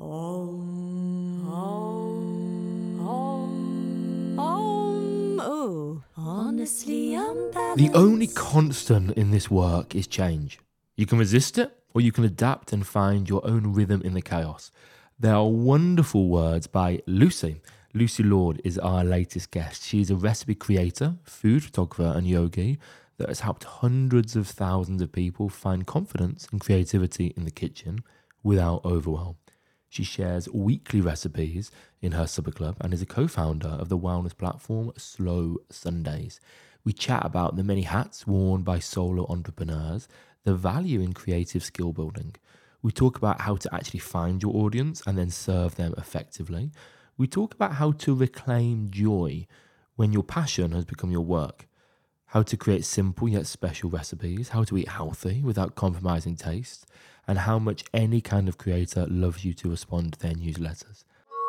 Honestly unbalanced. The only constant in this work is change. You can resist it, or you can adapt and find your own rhythm in the chaos. There are wonderful words by Lucy. Lucy Lord is our latest guest. She's a recipe creator, food photographer, and yogi that has helped hundreds of thousands of people find confidence and creativity in the kitchen without overwhelm. She shares weekly recipes in her supper club and is a co-founder of the wellness platform Slow Sundays. We chat about the many hats worn by solo entrepreneurs, the value in creative skill building. We talk about how to actually find your audience and then serve them effectively. We talk about how to reclaim joy when your passion has become your work, how to create simple yet special recipes, how to eat healthy without compromising taste, and how much any kind of creator loves you to respond to their newsletters.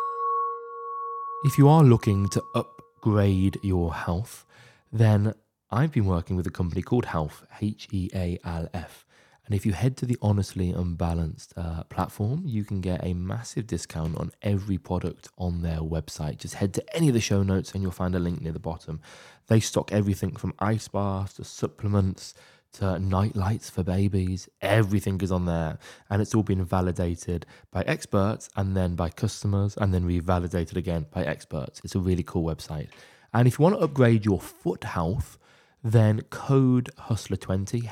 If you are looking to upgrade your health, then I've been working with a company called Health, Healf. And if you head to the Honestly Unbalanced platform, you can get a massive discount on every product on their website. Just head to any of the show notes and you'll find a link near the bottom. They stock everything from ice baths to supplements to night lights for babies. Everything is on there, and it's all been validated by experts and then by customers and then revalidated again by experts. It's a really cool website. And if you want to upgrade your foot health, then code Hustler20,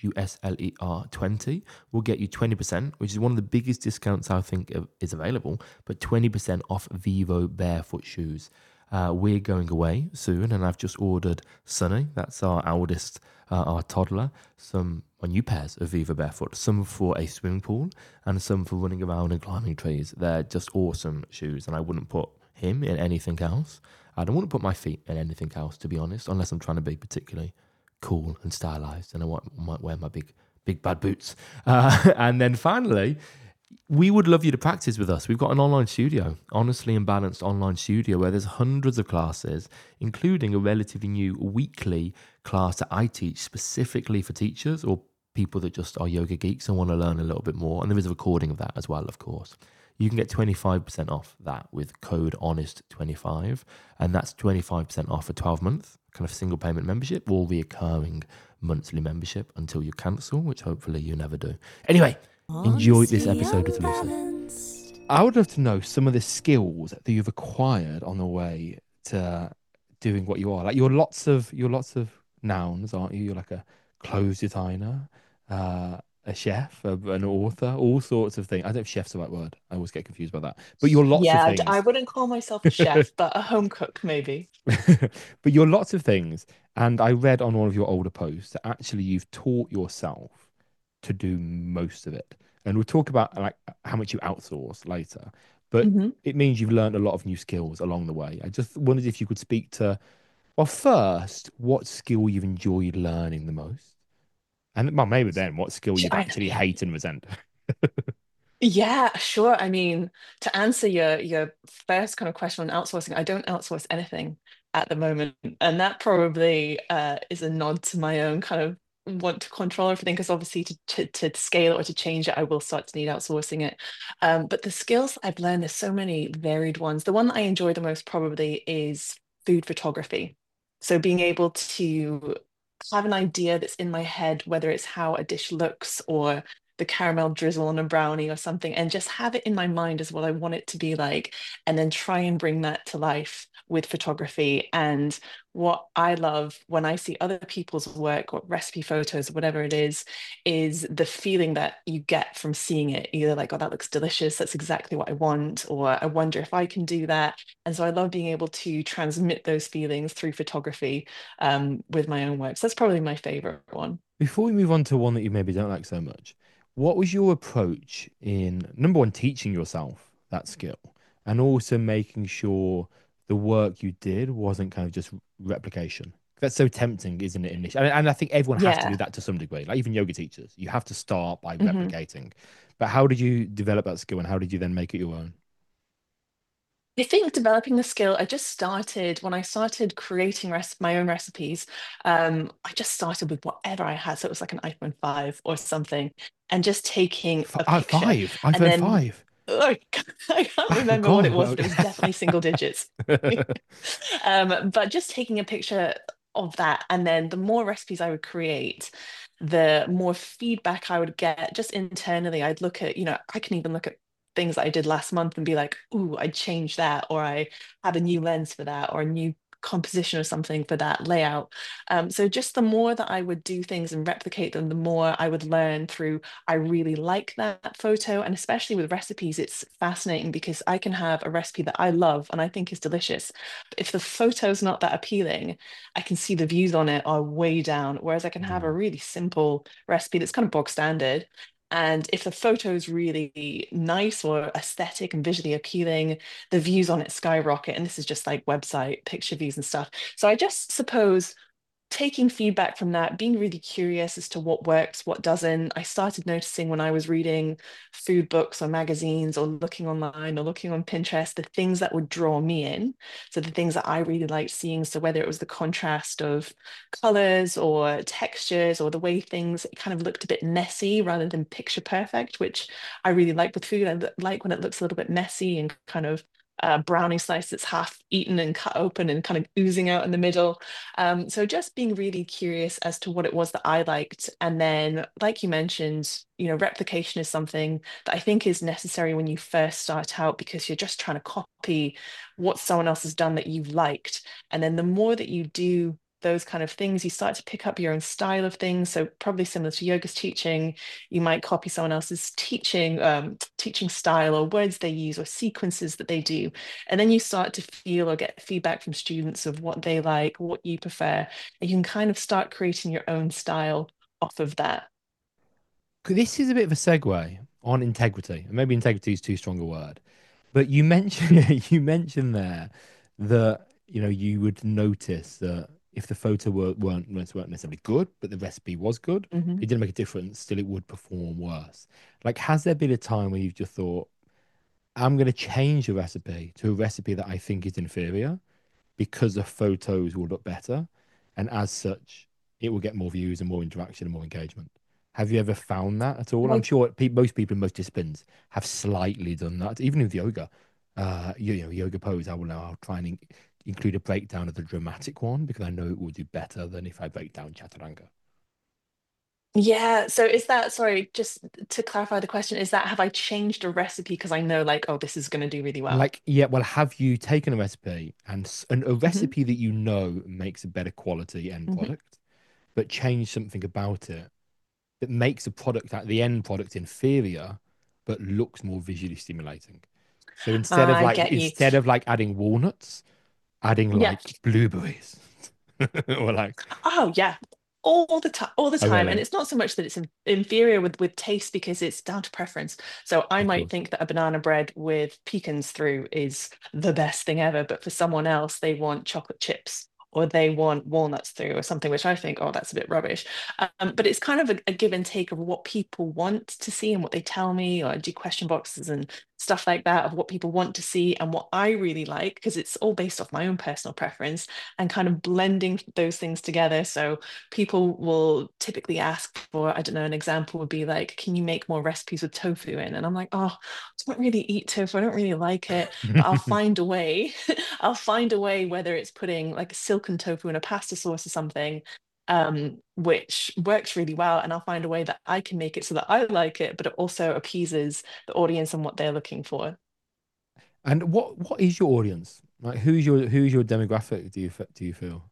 Husler 20, will get you 20%, which is one of the biggest discounts I think is available, but 20% off Vivo barefoot shoes. We're going away soon, and I've just ordered Sunny, that's our eldest, our toddler, some new pairs of Viva Barefoot, some for a swimming pool and some for running around and climbing trees. They're just awesome shoes, and I wouldn't put him in anything else. I don't want to put my feet in anything else, to be honest, unless I'm trying to be particularly cool and stylized, and I might wear my big bad boots. And then finally, we would love you to practice with us. We've got an online studio, Honestly Unbalanced online studio, where there's hundreds of classes, including a relatively new weekly class that I teach specifically for teachers or people that just are yoga geeks and want to learn a little bit more. And there is a recording of that as well, of course. You can get 25% off that with code HONEST25, and that's 25% off a 12-month kind of single payment membership or reoccurring monthly membership until you cancel, which hopefully you never do. Anyway, enjoy this episode with Lucy. I would love to know some of the skills that you've acquired on the way to doing what you are. Like you're lots of nouns, aren't you? You're like a clothes designer, a chef, an author, all sorts of things. I don't know if chef's the right word. I always get confused about that. But you're lots of Yeah, things. I wouldn't call myself a chef, but a home cook maybe. But you're lots of things. And I read on one of your older posts that actually you've taught yourself to do most of it. And we'll talk about like how much you outsource later. But it means you've learned a lot of new skills along the way. I just wondered if you could speak to, well, first, what skill you've enjoyed learning the most? And well, maybe then what skill you'd actually hate and resent. Yeah, sure. I mean, to answer your first kind of question on outsourcing, I don't outsource anything at the moment, and that probably is a nod to my own kind of want to control everything. Because obviously, to scale it or to change it, I will start to need outsourcing it. But the skills I've learned, there's so many varied ones. The one that I enjoy the most probably is food photography. So being able to have an idea that's in my head, whether it's how a dish looks or the caramel drizzle on a brownie or something, and just have it in my mind as what I want it to be like, and then try and bring that to life with photography. And what I love when I see other people's work or recipe photos, whatever it is the feeling that you get from seeing it, either like, oh, that looks delicious, that's exactly what I want, or I wonder if I can do that. And so I love being able to transmit those feelings through photography with my own work. So that's probably my favorite one. Before we move on to one that you maybe don't like so much, what was your approach in number one, teaching yourself that skill and also making sure the work you did wasn't kind of just replication? That's so tempting, isn't it? Initially, and I think everyone has to do Yeah. that to some degree. Like even yoga teachers, you have to start by hmm replicating. But how did you develop that skill, and how did you then make it your own? I think developing the skill, I just started when I started creating my own recipes. I just started with whatever I had. So it was like an iPhone 5 or something, and just taking a picture. Five, And iPhone then 5. I can't Oh remember what it God, was, well, but it was definitely single digits. But just taking a picture of that, and then the more recipes I would create, the more feedback I would get just internally. I'd look at, I can even look at things that I did last month and be like, ooh, I changed that, or I have a new lens for that, or a new composition or something for that layout. So just the more that I would do things and replicate them, the more I would learn through, I really like that photo. And especially with recipes, it's fascinating because I can have a recipe that I love and I think is delicious. But if the photo's not that appealing, I can see the views on it are way down. Whereas I can have a yeah. really simple recipe that's kind of bog standard. And if the photo is really nice or aesthetic and visually appealing, the views on it skyrocket. And this is just like website picture views and stuff. So I just suppose taking feedback from that, being really curious as to what works, what doesn't. I started noticing when I was reading food books or magazines or looking online or looking on Pinterest, the things that would draw me in. So the things that I really liked seeing. So whether it was the contrast of colors or textures or the way things kind of looked a bit messy rather than picture perfect, which I really like with food. Like when it looks a little bit messy and kind of brownie slice that's half eaten and cut open and kind of oozing out in the middle. So just being really curious as to what it was that I liked. And then, like you mentioned, replication is something that I think is necessary when you first start out because you're just trying to copy what someone else has done that you've liked. And then the more that you do those kind of things, you start to pick up your own style of things. So probably similar to yoga's teaching, you might copy someone else's teaching style or words they use or sequences that they do. And then you start to feel or get feedback from students of what they like, what you prefer. And you can kind of start creating your own style off of that. This is a bit of a segue on integrity. And maybe integrity is too strong a word. But you mentioned you mentioned there that you would notice that if the photo weren't necessarily good, but the recipe was good, Mhm. it didn't make a difference. Still, it would perform worse. Like, has there been a time where you've just thought, I'm going to change a recipe to a recipe that I think is inferior because the photos will look better, and as such, it will get more views and more interaction and more engagement. Have you ever found that at all? I'm Like, sure most people in most disciplines have slightly done that. Even with yoga, yoga pose, I'll try and include a breakdown of the dramatic one because I know it will do better than if I break down chaturanga. yeah. So is that, sorry, just to clarify the question, is that have I changed a recipe because I know like, oh, this is going to do really well? Like, yeah, well, have you taken a recipe and a Hmm. recipe that you know makes a better quality end Hmm. product, but change something about it that makes the end product inferior, but looks more visually stimulating. So I get you. instead of like adding walnuts, adding Yeah. like blueberries, or like, Oh yeah, all the time, all the oh time. And really? it's not so much that it's inferior with taste because it's down to preference. So I Of might course. think that a banana bread with pecans through is the best thing ever, but for someone else, they want chocolate chips or they want walnuts through or something, which I think, oh, that's a bit rubbish. But it's kind of a give and take of what people want to see and what they tell me, or I do question boxes and stuff like that of what people want to see and what I really like, because it's all based off my own personal preference and kind of blending those things together. So people will typically ask for, I don't know, an example would be like, can you make more recipes with tofu in? And I'm like, oh, I don't really eat tofu. I don't really like it, but I'll find a way. I'll find a way, whether it's putting like a silken tofu in a pasta sauce or something, which works really well. And I'll find a way that I can make it so that I like it, but it also appeases the audience and what they're looking for. And what is your audience? Like, who's your demographic? Do you feel?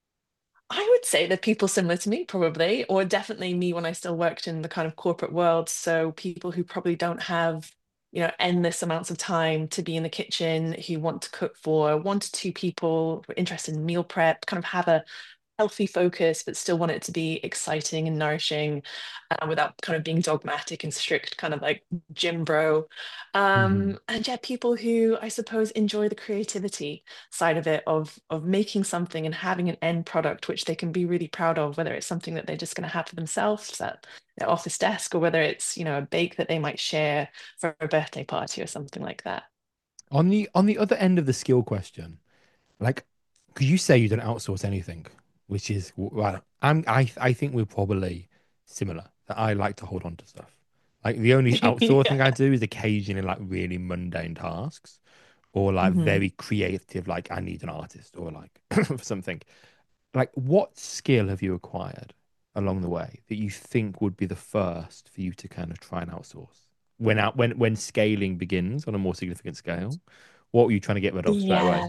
I would say that people similar to me, probably, or definitely me when I still worked in the kind of corporate world. So people who probably don't have, endless amounts of time to be in the kitchen, who want to cook for 1 to 2 people, who are interested in meal prep, kind of have a healthy focus, but still want it to be exciting and nourishing without kind of being dogmatic and strict, kind of like gym bro. Mhm. And yeah, people who I suppose enjoy the creativity side of it, of making something and having an end product which they can be really proud of, whether it's something that they're just going to have for themselves at their office desk, or whether it's, a bake that they might share for a birthday party or something like that. On the other end of the skill question, like, could you say you don't outsource anything, which is well, I think we're probably similar. That I like to hold on to stuff. Like the only outsourcing I Yeah. do is occasionally like really mundane tasks or like Hmm. very creative, like I need an artist or like for something. Like what skill have you acquired along the way that you think would be the first for you to kind of try and outsource? When scaling begins on a more significant scale, what were you trying to get rid of straight away? Yeah.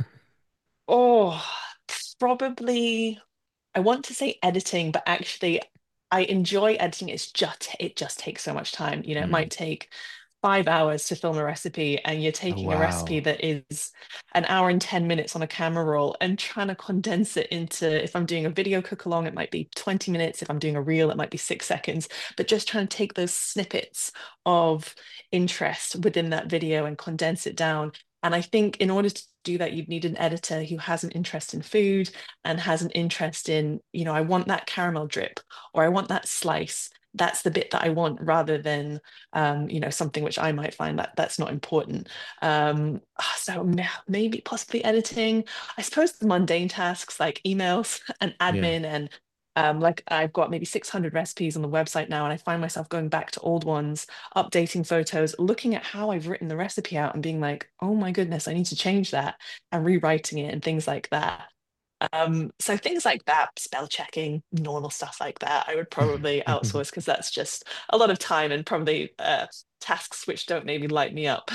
Oh, probably. I want to say editing, but actually, I enjoy editing. It just takes so much time. It Mm. might take 5 hours to film a recipe, and you're Oh taking a recipe wow. that is an hour and 10 minutes on a camera roll and trying to condense it into, if I'm doing a video cook along, it might be 20 minutes. If I'm doing a reel, it might be 6 seconds. But just trying to take those snippets of interest within that video and condense it down. And I think in order to do that, you'd need an editor who has an interest in food and has an interest in, I want that caramel drip or I want that slice. That's the bit that I want rather than, something which I might find that that's not important. So maybe possibly editing. I suppose the mundane tasks like emails and Yeah. admin and like I've got maybe 600 recipes on the website now, and I find myself going back to old ones, updating photos, looking at how I've written the recipe out and being like, oh my goodness, I need to change that and rewriting it and things like that. So things like that, spell checking, normal stuff like that, I would probably outsource because that's just a lot of time and probably tasks which don't maybe light me up.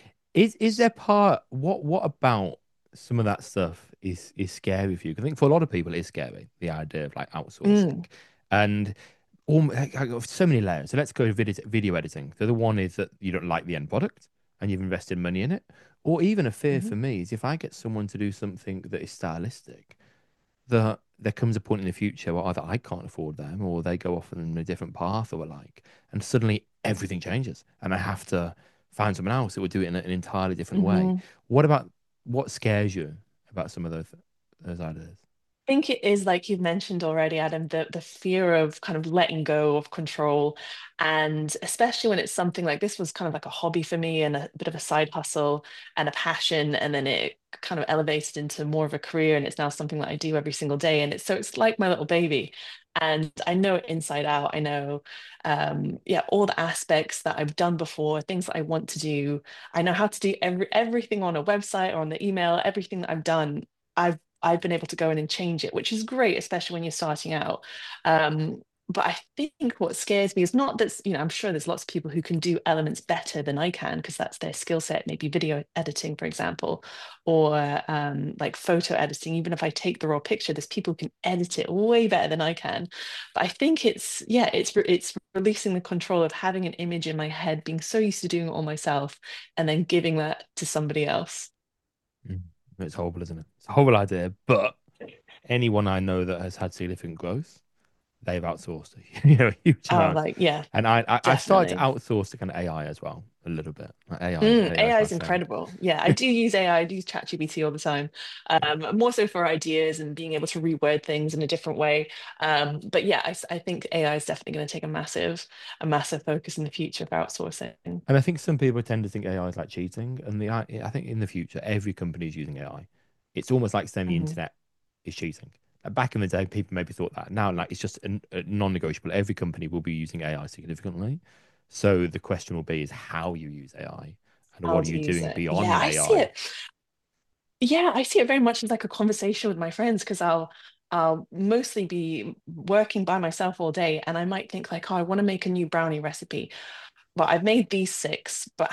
Is there part what about some of that stuff is scary for you? 'Cause I think for a lot of people it's scary, the idea of like outsourcing. Mm, And like, so many layers. So let's go to video editing. So the one is that you don't like the end product and you've invested money in it. Or even a fear mhm, for me is if I get someone to do something that is stylistic, that there comes a point in the future where either I can't afford them or they go off in a different path or like, and suddenly everything changes and I have to find someone else that would do it in an entirely different way. mhm. What scares you about some of those ideas? Think it is like you've mentioned already, Adam, the fear of kind of letting go of control. And especially when it's something like this was kind of like a hobby for me and a bit of a side hustle and a passion. And then it kind of elevated into more of a career. And it's now something that I do every single day. And it's like my little baby. And I know it inside out. I know, yeah, all the aspects that I've done before, things that I want to do. I know how to do everything on a website or on the email, everything that I've done. I've been able to go in and change it, which is great, especially when you're starting out. But I think what scares me is not that, I'm sure there's lots of people who can do elements better than I can because that's their skill set, maybe video editing, for example, or like photo editing. Even if I take the raw picture, there's people who can edit it way better than I can. But I think yeah, it's releasing the control of having an image in my head, being so used to doing it all myself, and then giving that to somebody else. Mm. It's horrible, isn't it? It's a horrible idea, but anyone I know that has had significant growth, they've outsourced a huge Oh, amount. like, yeah, And I've started to definitely. outsource. AI kind of AI as well, a little bit. Like AI is AI my is friend. incredible. Yeah, I do use AI. I do use ChatGPT all the time, more so for ideas and being able to reword things in a different way. But yeah, I think AI is definitely going to take a massive focus in the future for outsourcing. And I think some people tend to think AI is like cheating. And I think in the future, every company is using AI. It's almost like saying the Mhm. internet is cheating. Back in the day, people maybe thought that. Now, like it's just a non-negotiable. Every company will be using AI significantly. So the question will be is how you use AI and How what are to you use doing it? Yeah, beyond I see AI? it. Yeah, I see it very much as like a conversation with my friends because I'll mostly be working by myself all day, and I might think like, oh, I want to make a new brownie recipe. Well, I've made these six, but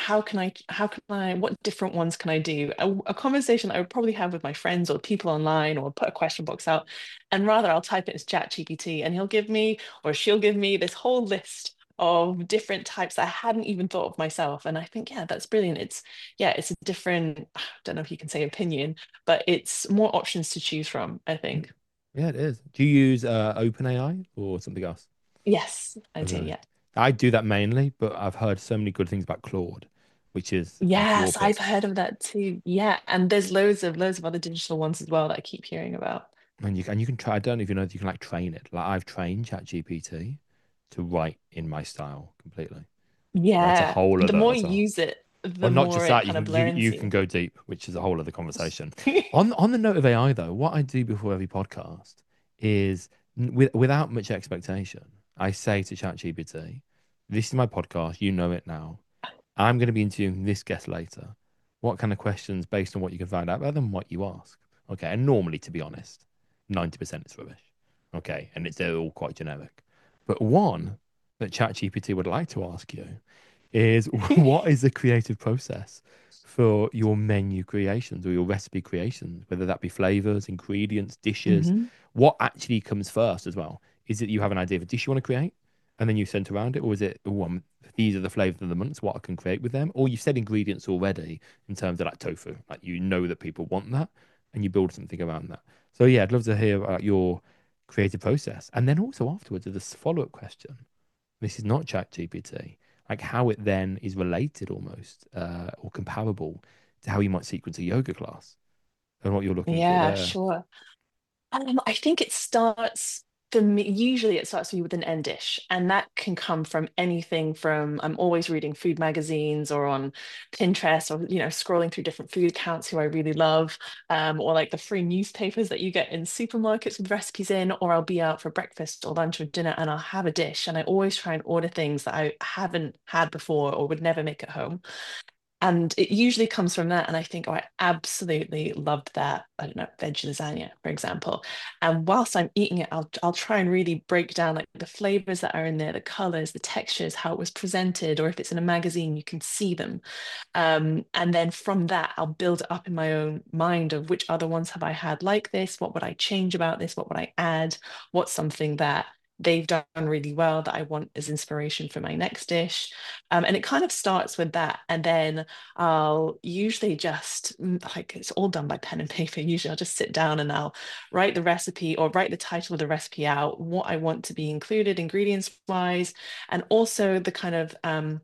what different ones can I do? A conversation that I would probably have with my friends or people online or put a question box out. And rather, I'll type it as ChatGPT and he'll give me or she'll give me this whole list of different types that I hadn't even thought of myself. And I think, yeah, that's brilliant. It's a different, I don't know if you can say opinion, but it's more options to choose from, I think. Yeah, it is. Do you use OpenAI or something else? Yes, I do. Okay. Yeah. I do that mainly, but I've heard so many good things about Claude, which is like your Yes, I've pick. heard of that too. Yeah, and there's loads of other digital ones as well that I keep hearing about. And you can try. I don't know if you know that you can like train it. Like I've trained ChatGPT to write in my style completely. That's a Yeah, whole the other. more That's you a use it, Well, the not more just it that. You kind of can you learns you can you. go deep, which is a whole other conversation. On the note of AI though, what I do before every podcast is without much expectation, I say to ChatGPT, this is my podcast. You know it now. I'm going to be interviewing this guest later. What kind of questions, based on what you can find out about them, what you ask? Okay. And normally, to be honest, 90% is rubbish. Okay. And they're all quite generic. But one that ChatGPT would like to ask you is what is the creative process for your menu creations or your recipe creations, whether that be flavors, ingredients, dishes? Hmm. What actually comes first as well? Is it you have an idea of a dish you want to create and then you center around it, or is it, oh, these are the flavors of the month, what I can create with them? Or you've said ingredients already in terms of like tofu, like you know that people want that and you build something around that. So yeah, I'd love to hear about your creative process. And then also afterwards, there's a follow-up question. This is not Chat GPT, like how it then is related almost or comparable to how you might sequence a yoga class and what you're looking for Yeah, there. sure. I think it starts for me, usually it starts for me with an end dish, and that can come from anything from I'm always reading food magazines or on Pinterest or scrolling through different food accounts who I really love, or like the free newspapers that you get in supermarkets with recipes in, or I'll be out for breakfast or lunch or dinner and I'll have a dish, and I always try and order things that I haven't had before or would never make at home. And it usually comes from that. And I think, oh, I absolutely loved that. I don't know, veg lasagna, for example. And whilst I'm eating it, I'll try and really break down like the flavors that are in there, the colors, the textures, how it was presented, or if it's in a magazine, you can see them. And then from that, I'll build it up in my own mind of which other ones have I had like this? What would I change about this? What would I add? What's something that they've done really well that I want as inspiration for my next dish? And it kind of starts with that. And then I'll usually just like it's all done by pen and paper. Usually I'll just sit down and I'll write the recipe or write the title of the recipe out, what I want to be included ingredients wise, and also the kind of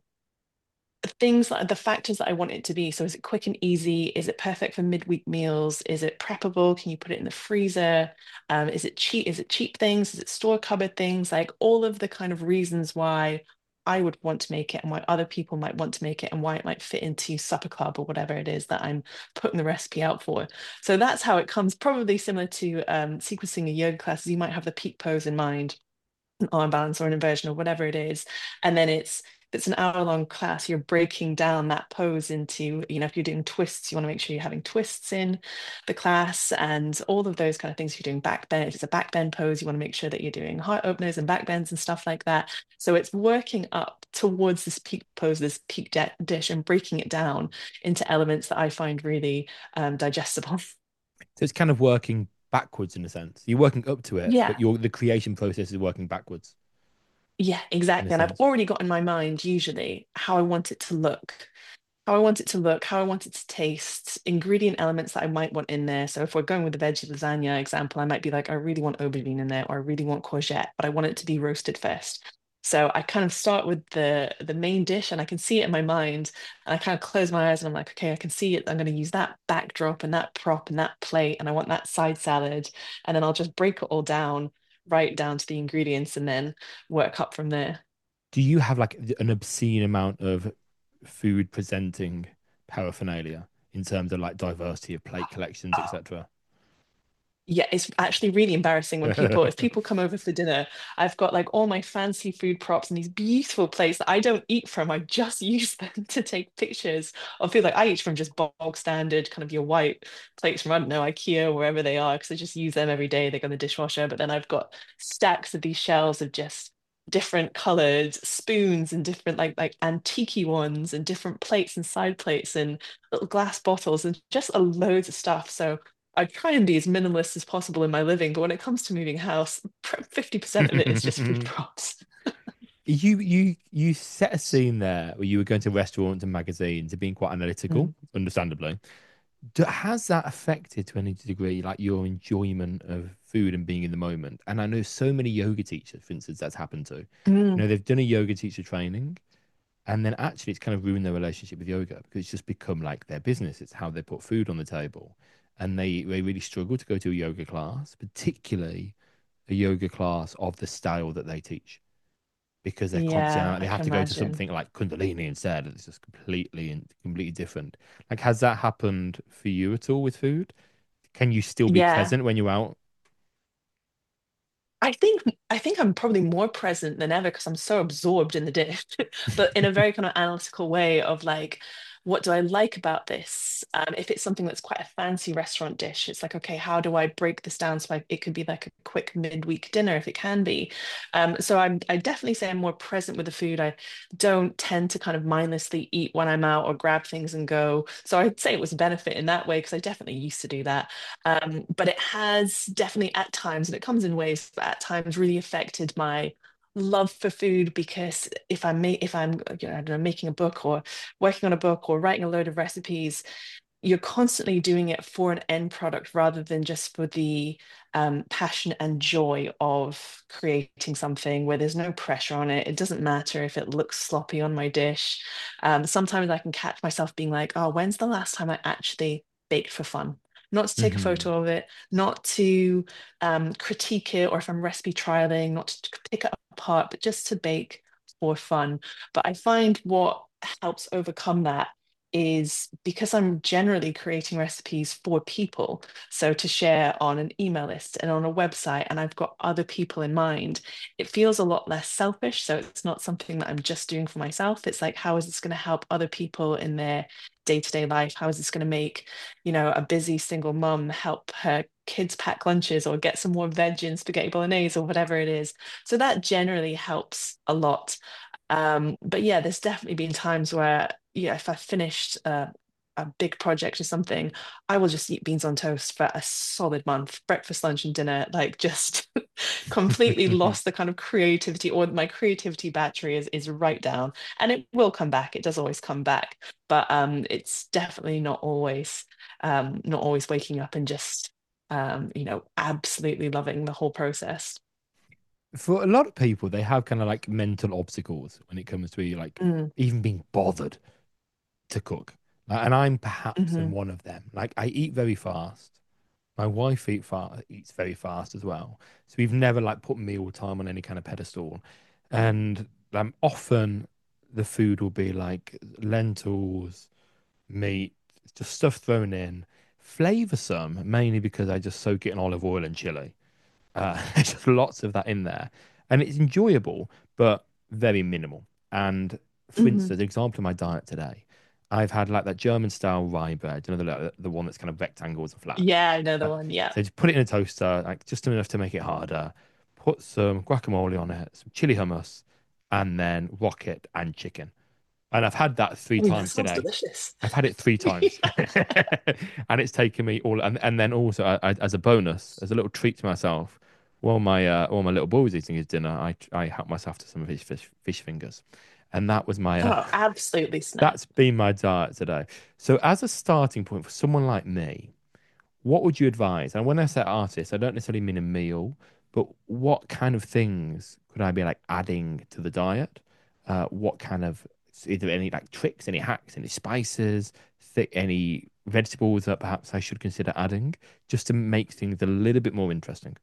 things like the factors that I want it to be. So is it quick and easy? Is it perfect for midweek meals? Is it preppable? Can you put it in the freezer? Is it cheap? Is it cheap things? Is it store cupboard things? Like all of the kind of reasons why I would want to make it and why other people might want to make it and why it might fit into supper club or whatever it is that I'm putting the recipe out for. So that's how it comes, probably similar to sequencing a yoga class. You might have the peak pose in mind, an arm balance or an inversion or whatever it is. And then it's an hour-long class, you're breaking down that pose into, if you're doing twists, you want to make sure you're having twists in the class and all of those kind of things. If you're doing back bend, if it's a back bend pose, you want to make sure that you're doing heart openers and back bends and stuff like that. So it's working up towards this peak pose, this peak dish, and breaking it down into elements that I find really digestible. So it's kind of working backwards in a sense. You're working up to it, Yeah. but the creation process is working backwards Yeah, in a exactly. And I've sense. already got in my mind usually how I want it to look, how I want it to look, how I want it to taste, ingredient elements that I might want in there. So if we're going with the veggie lasagna example, I might be like, I really want aubergine in there, or I really want courgette, but I want it to be roasted first. So I kind of start with the main dish and I can see it in my mind. And I kind of close my eyes and I'm like, okay, I can see it. I'm going to use that backdrop and that prop and that plate, and I want that side salad. And then I'll just break it all down, right down to the ingredients, and then work up from there. Do you have like an obscene amount of food presenting paraphernalia in terms of like diversity of plate collections, etc.? Yeah, it's actually really embarrassing when if people come over for dinner, I've got like all my fancy food props and these beautiful plates that I don't eat from. I just use them to take pictures of food. Like I eat from just bog standard, kind of your white plates from, I don't know, IKEA, wherever they are, because I just use them every day. They go in the dishwasher. But then I've got stacks of these shelves of just different colored spoons and different like antique ones and different plates and side plates and little glass bottles and just a loads of stuff. So I try and be as minimalist as possible in my living, but when it comes to moving house, 50% of it is just food props. You set a scene there where you were going to restaurants and magazines and being quite analytical, Mm. understandably. Has that affected to any degree like your enjoyment of food and being in the moment? And I know so many yoga teachers, for instance, that's happened to. Mm. They've done a yoga teacher training, and then actually it's kind of ruined their relationship with yoga because it's just become like their business. It's how they put food on the table, and they really struggle to go to a yoga class, particularly a yoga class of the style that they teach because they're constantly Yeah, they I have can to go to imagine. something like Kundalini instead. It's just completely different. Like, has that happened for you at all with food? Can you still be Yeah. present when you're out? I think I'm probably more present than ever because I'm so absorbed in the dish, but in a very kind of analytical way of like, what do I like about this? If it's something that's quite a fancy restaurant dish, it's like, okay, how do I break this down so it could be like a quick midweek dinner if it can be. I definitely say I'm more present with the food. I don't tend to kind of mindlessly eat when I'm out or grab things and go. So I'd say it was a benefit in that way because I definitely used to do that. But it has definitely at times, and it comes in waves, but at times really affected my love for food because if I'm you know, I don't know, making a book or working on a book or writing a load of recipes, you're constantly doing it for an end product rather than just for the passion and joy of creating something where there's no pressure on it. It doesn't matter if it looks sloppy on my dish. Sometimes I can catch myself being like, oh, when's the last time I actually baked for fun? Not to take a Hmm. photo of it, not to critique it, or if I'm recipe trialing, not to pick it apart, but just to bake for fun. But I find what helps overcome that is because I'm generally creating recipes for people. So to share on an email list and on a website, and I've got other people in mind, it feels a lot less selfish. So it's not something that I'm just doing for myself. It's like, how is this going to help other people in their day-to-day life? How is this going to make, a busy single mum help her kids pack lunches or get some more veg in spaghetti bolognese or whatever it is? So that generally helps a lot. But yeah, there's definitely been times where, yeah, if I finished a big project or something, I will just eat beans on toast for a solid month, breakfast, lunch, and dinner, like just completely lost the kind of creativity, or my creativity battery is right down. And it will come back. It does always come back, but it's definitely not always waking up and just absolutely loving the whole process. For a lot of people, they have kind of like mental obstacles when it comes to like Mm, even being bothered to cook. And I'm perhaps in hmm one of them. Like I eat very fast. My wife eats very fast as well. So we've never like put meal time on any kind of pedestal. And often the food will be like lentils, meat, just stuff thrown in, flavoursome, mainly because I just soak it in olive oil and chili. There's just lots of that in there, and it's enjoyable, but very minimal. And for hmm instance, an example of my diet today, I've had like that German style rye bread, the one that's kind of rectangles and flat. Yeah, another Uh, one. Yeah. so just put it in a toaster, like just enough to make it harder. Put some guacamole on it, some chili hummus, and then rocket and chicken. And I've had that three I mean, that times sounds today. delicious. I've had it three times, and it's taken me all. And then also, as a bonus, as a little treat to myself, while my little boy was eating his dinner, I helped myself to some of his fish fingers, and that was my Oh, absolutely snap. that's been my diet today. So as a starting point for someone like me, what would you advise? And when I say artist, I don't necessarily mean a meal, but what kind of things could I be like adding to the diet? What kind of, is there any like tricks, any hacks, any spices, any vegetables that perhaps I should consider adding just to make things a little bit more interesting?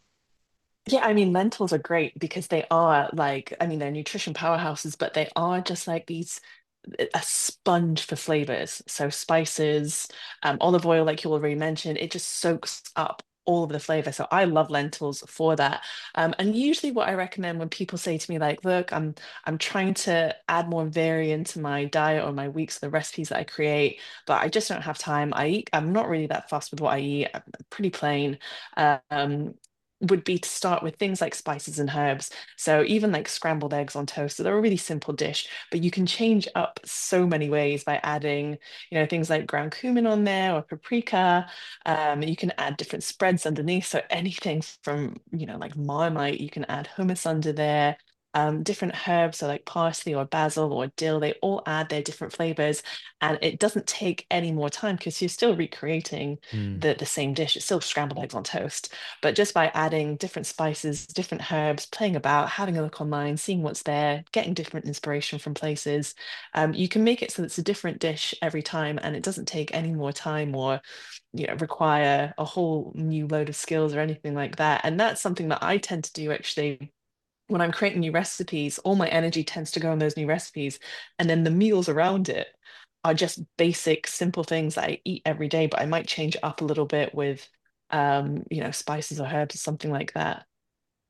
Yeah, I mean, lentils are great because they are like, I mean, they're nutrition powerhouses, but they are just like these a sponge for flavors. So spices, olive oil, like you already mentioned, it just soaks up all of the flavor. So I love lentils for that. And usually what I recommend when people say to me like, look, I'm trying to add more variant to my diet or my weeks, the recipes that I create, but I just don't have time. I'm not really that fussed with what I eat. I'm pretty plain. Um, would be to start with things like spices and herbs. So even like scrambled eggs on toast, so they're a really simple dish, but you can change up so many ways by adding, things like ground cumin on there or paprika. You can add different spreads underneath. So anything from, like Marmite, you can add hummus under there. Different herbs, so like parsley or basil or dill, they all add their different flavors, and it doesn't take any more time because you're still recreating Mm, the same dish. It's still scrambled eggs on toast, but just by adding different spices, different herbs, playing about, having a look online, seeing what's there, getting different inspiration from places, you can make it so it's a different dish every time, and it doesn't take any more time or require a whole new load of skills or anything like that. And that's something that I tend to do actually when I'm creating new recipes. All my energy tends to go on those new recipes, and then the meals around it are just basic, simple things that I eat every day, but I might change it up a little bit with, spices or herbs or something like that.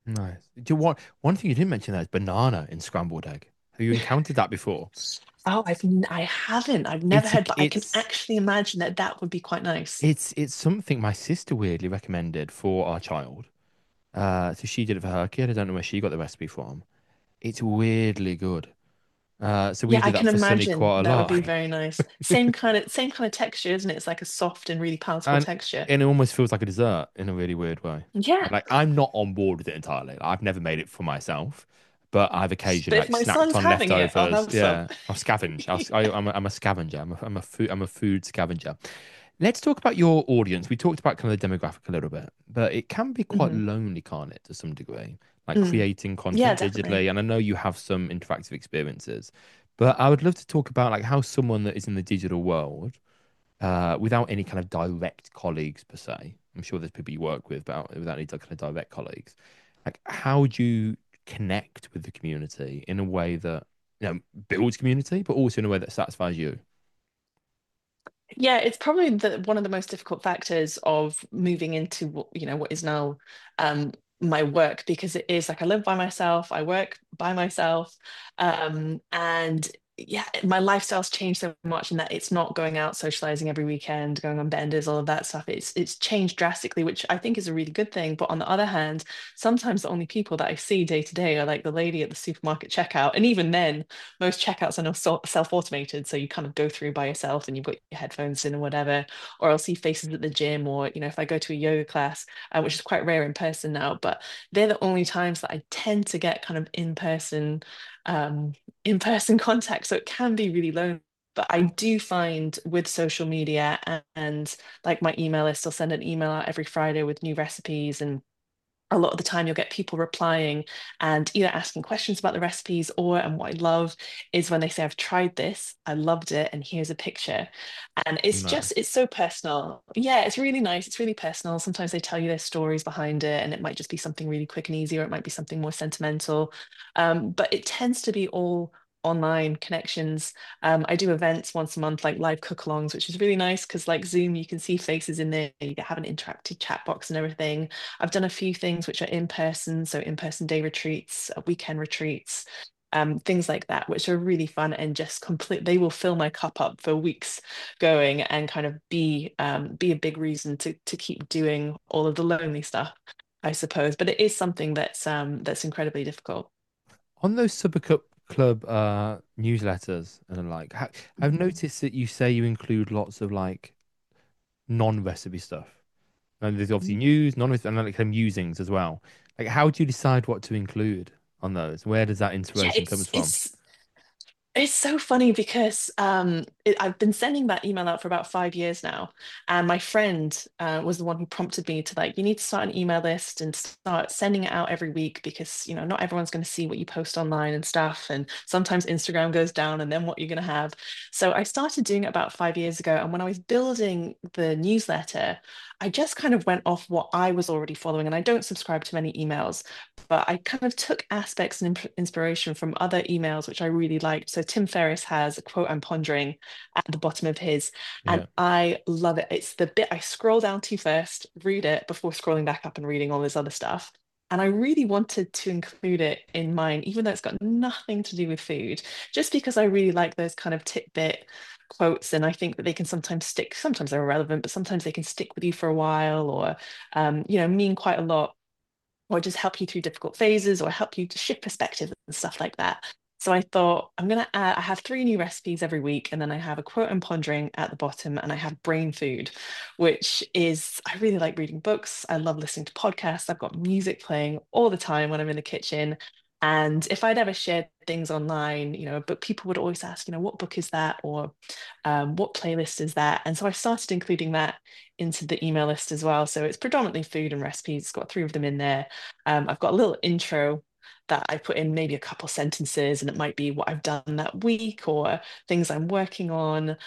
Nice. Do you want one thing you didn't mention there is banana in scrambled egg. Have you encountered that before? Oh, I haven't. I've never It's a, had, but I can actually imagine that that would be quite nice. it's something my sister weirdly recommended for our child. So she did it for her kid. I don't know where she got the recipe from. It's weirdly good. So we Yeah, I did that can for Sunny imagine quite a that would lot. be very nice. Same kind of texture, isn't it? It's like a soft and really palatable And texture. and it almost feels like a dessert in a really weird way. Yeah. And like I'm not on board with it entirely. Like, I've never made it for myself, but I've occasionally But if like my snacked son's on having it, I'll leftovers. have some. Yeah, I'll scavenge. I'm a scavenger. I'm a food scavenger. Let's talk about your audience. We talked about kind of the demographic a little bit, but it can be quite Hmm. lonely, can't it, to some degree? Like Mm. creating Yeah, content definitely. digitally, and I know you have some interactive experiences, but I would love to talk about like how someone that is in the digital world without any kind of direct colleagues per se. I'm sure there's people you work with, but without any kind of direct colleagues. Like, how would you connect with the community in a way that, builds community, but also in a way that satisfies you? Yeah, it's probably one of the most difficult factors of moving into what is now um, my work because it is like I live by myself, I work by myself, and yeah, my lifestyle's changed so much in that it's not going out socializing every weekend, going on benders, all of that stuff. It's changed drastically, which I think is a really good thing. But on the other hand, sometimes the only people that I see day to day are like the lady at the supermarket checkout, and even then most checkouts are now self-automated, so you kind of go through by yourself and you've got your headphones in or whatever. Or I'll see faces at the gym, or if I go to a yoga class, which is quite rare in person now, but they're the only times that I tend to get kind of um, in-person contact. So it can be really lonely. But I do find with social media and like my email list, I'll send an email out every Friday with new recipes, and a lot of the time you'll get people replying and either asking questions about the recipes, or and what I love is when they say I've tried this, I loved it, and here's a picture. And Nice. it's so personal. Yeah, it's really nice, it's really personal. Sometimes they tell you their stories behind it, and it might just be something really quick and easy, or it might be something more sentimental. But it tends to be all online connections. I do events once a month, like live cook-alongs, which is really nice because like Zoom, you can see faces in there, you have an interactive chat box and everything. I've done a few things which are in person, so in-person day retreats, weekend retreats, things like that, which are really fun and just complete. They will fill my cup up for weeks going and kind of be a big reason to keep doing all of the lonely stuff, I suppose. But it is something that's incredibly difficult. On those Super Cup Club newsletters and the like, I've Mhm. noticed that you say you include lots of like non-recipe stuff. And there's obviously news, non-recipe, and like musings as well. Like, how do you decide what to include on those? Where does that Yeah, inspiration comes from? it's so funny because I've been sending that email out for about 5 years now, and my friend was the one who prompted me to like, you need to start an email list and start sending it out every week because not everyone's going to see what you post online and stuff, and sometimes Instagram goes down, and then what you're going to have. So I started doing it about 5 years ago, and when I was building the newsletter, I just kind of went off what I was already following, and I don't subscribe to many emails, but I kind of took aspects and inspiration from other emails which I really liked. So Tim Ferriss has a quote I'm pondering at the bottom of his, and Yeah. I love it. It's the bit I scroll down to first, read it before scrolling back up and reading all this other stuff. And I really wanted to include it in mine, even though it's got nothing to do with food, just because I really like those kind of tidbit quotes. And I think that they can sometimes stick, sometimes they're irrelevant, but sometimes they can stick with you for a while, or, mean quite a lot, or just help you through difficult phases, or help you to shift perspective and stuff like that. So I thought I'm gonna add, I have three new recipes every week, and then I have a quote I'm pondering at the bottom, and I have brain food, which is I really like reading books. I love listening to podcasts. I've got music playing all the time when I'm in the kitchen. And if I'd ever shared things online, but people would always ask, what book is that? Or what playlist is that? And so I started including that into the email list as well. So it's predominantly food and recipes. It's got three of them in there. I've got a little intro that I put in maybe a couple sentences, and it might be what I've done that week or things I'm working on,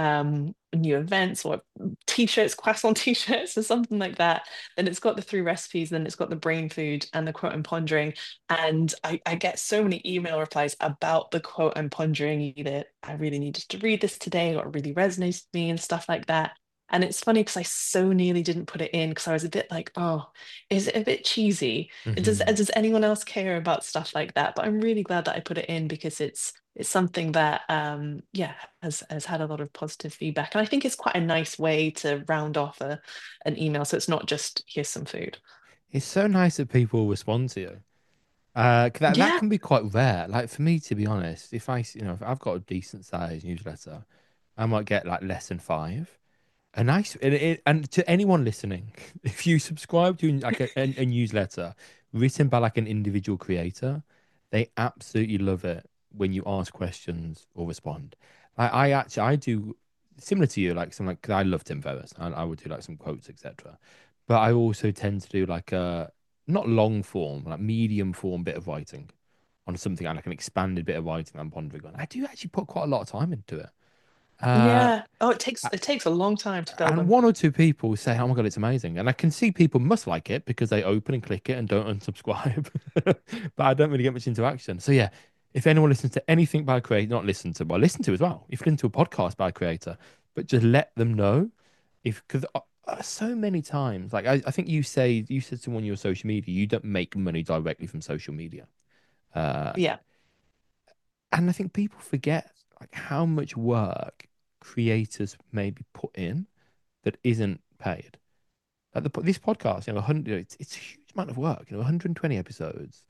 new events or t-shirts, croissant t-shirts or something like that. Then it's got the three recipes, then it's got the brain food and the quote I'm pondering. And I get so many email replies about the quote I'm pondering, either I really needed to read this today or it really resonates with me and stuff like that. And it's funny because I so nearly didn't put it in because I was a bit like, oh, is it a bit cheesy? Hmm. Does anyone else care about stuff like that? But I'm really glad that I put it in because it's something that yeah has had a lot of positive feedback. And I think it's quite a nice way to round off an email. So it's not just here's some food. It's so nice that people respond to you. 'Cause that Yeah. can be quite rare. Like for me, to be honest, if I've got a decent sized newsletter, I might get like less than five. A nice and to anyone listening, if you subscribe to like a newsletter written by like an individual creator, they absolutely love it when you ask questions or respond. I do similar to you, like some like 'cause I love Tim Ferriss. I would do like some quotes, etc. But I also tend to do like a not long form, like medium form bit of writing on something like an expanded bit of writing I'm pondering on. I do actually put quite a lot of time into it. Uh, Yeah. Oh, it takes a long time to build and them. one or two people say, "Oh my God, it's amazing," and I can see people must like it because they open and click it and don't unsubscribe. But I don't really get much interaction. So yeah, if anyone listens to anything by a creator, not listen to, but listen to as well. If you listen to a podcast by a creator, but just let them know if because so many times, like I think you said to on your social media, you don't make money directly from social media, uh, Yeah. and I think people forget like how much work creators maybe put in that isn't paid. Like this podcast, 100, it's a huge amount of work, 120 episodes.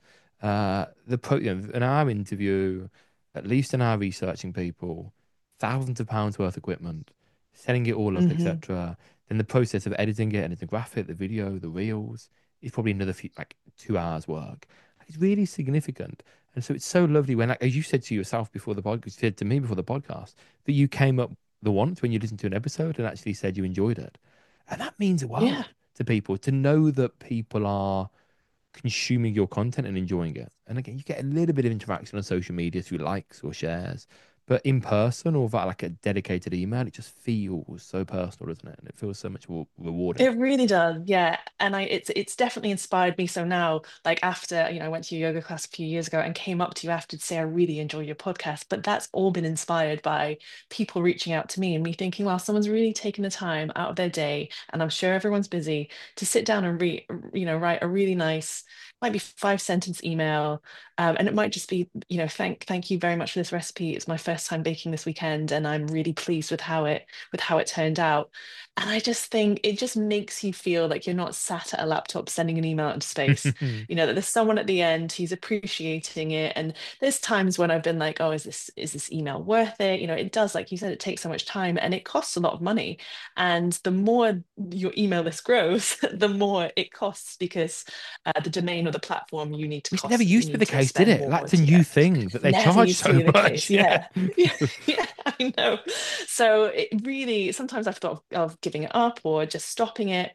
An hour interview, at least an hour researching people, thousands of pounds worth of equipment, setting it all up, Hmm. etc. Then the process of editing it, editing the graphic, the video, the reels is probably another like 2 hours work. It's really significant. And so it's so lovely when, like, as you said to yourself before the podcast, you said to me before the podcast, that you came up the once when you listened to an episode and actually said you enjoyed it. And that means a Yeah. world to people to know that people are consuming your content and enjoying it. And again, you get a little bit of interaction on social media through likes or shares, but in person or via like a dedicated email, it just feels so personal, doesn't it? And it feels so much more rewarding. It really does, yeah. And it's definitely inspired me. So now, like after, I went to your yoga class a few years ago and came up to you after to say I really enjoy your podcast. But that's all been inspired by people reaching out to me and me thinking, wow, someone's really taken the time out of their day, and I'm sure everyone's busy to sit down and write a really nice, might be 5 sentence email. And it might just be, thank you very much for this recipe. It's my first time baking this weekend, and I'm really pleased with how it turned out. And I just think it just makes you feel like you're not sat at a laptop sending an email into space. That there's someone at the end who's appreciating it. And there's times when I've been like, oh, is this email worth it? It does, like you said, it takes so much time and it costs a lot of money. And the more your email list grows, the more it costs because the domain or the platform Which never you used to be need the to case, did spend it? more That's a to new get. thing that they Never charge used to so be the much. case. Yeah. Yeah. Yeah. Yeah, I know. So it really, sometimes I've thought of giving it up or just stopping it.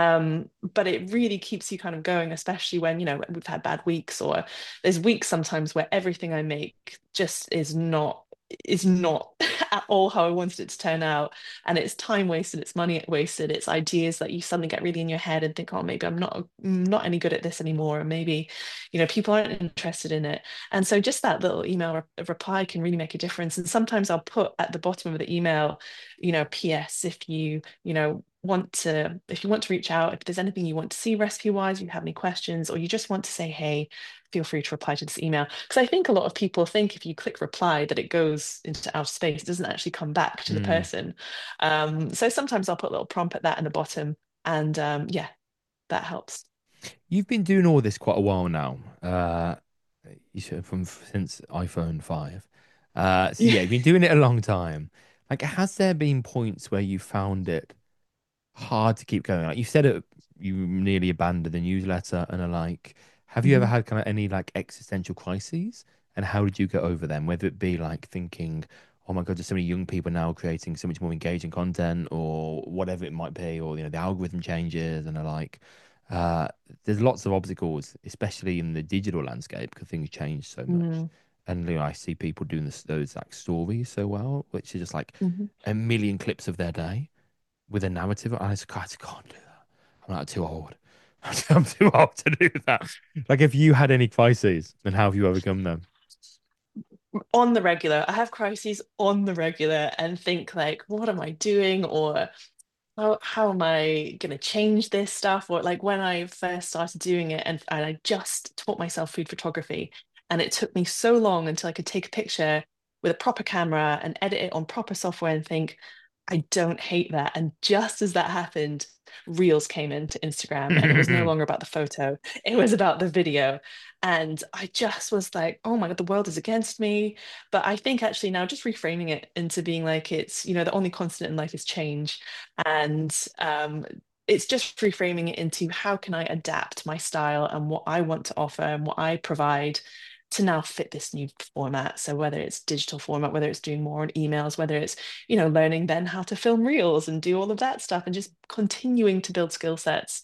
But it really keeps you kind of going, especially when, we've had bad weeks, or there's weeks sometimes where everything I make just is not at all how I wanted it to turn out. And it's time wasted, it's money wasted, it's ideas that you suddenly get really in your head and think, oh, maybe I'm not any good at this anymore. Or maybe, people aren't interested in it. And so just that little email reply can really make a difference. And sometimes I'll put at the bottom of the email, PS, if you want to reach out, if there's anything you want to see recipe wise, you have any questions, or you just want to say, hey, feel free to reply to this email. Because I think a lot of people think if you click reply that it goes into outer space, it doesn't actually come back to the Mm. person. So sometimes I'll put a little prompt at that in the bottom, and yeah, that helps. You've been doing all this quite a while now. You said from since iPhone 5. So Yeah. yeah, you've been doing it a long time. Like, has there been points where you found it hard to keep going? Like you said it, you nearly abandoned the newsletter and are like, have you ever Mhm. had kind of any like existential crises? And how did you get over them? Whether it be like thinking, oh my God, there's so many young people now creating so much more engaging content or whatever it might be, or the algorithm changes and are like, uh, there's lots of obstacles, especially in the digital landscape because things change so much. Mm. And I see people doing those like stories so well, which is just like Mhm. a million clips of their day with a narrative. And I just can't do that. I'm like too old. I'm too old to do that. Like, if you had any crises, then how have you overcome them? On the regular, I have crises on the regular and think like, what am I doing? Or how am I going to change this stuff? Or like when I first started doing it and I just taught myself food photography, and it took me so long until I could take a picture with a proper camera and edit it on proper software and think, I don't hate that. And just as that happened, Reels came into Instagram and it was no longer about the photo, it was about the video. And I just was like, oh my God, the world is against me. But I think actually now just reframing it into being like, it's, the only constant in life is change. And it's just reframing it into how can I adapt my style and what I want to offer and what I provide to now fit this new format. So whether it's digital format, whether it's doing more on emails, whether it's, learning then how to film reels and do all of that stuff and just continuing to build skill sets.